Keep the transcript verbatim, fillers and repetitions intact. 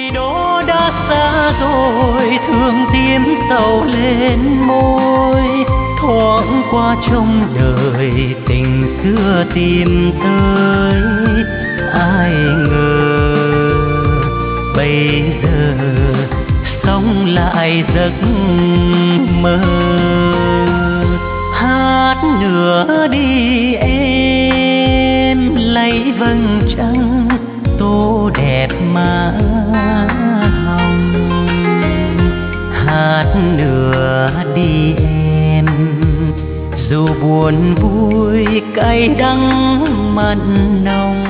ngày đó đã xa rồi, thương tím sầu lên môi, thoáng qua trong đời tình xưa tìm tới. Ai ngờ bây giờ sống lại giấc mơ. Hát nữa đi em, lấy vầng trăng tô đẹp má hồng. Hát nữa đi em, dù buồn vui cay đắng mặn nồng.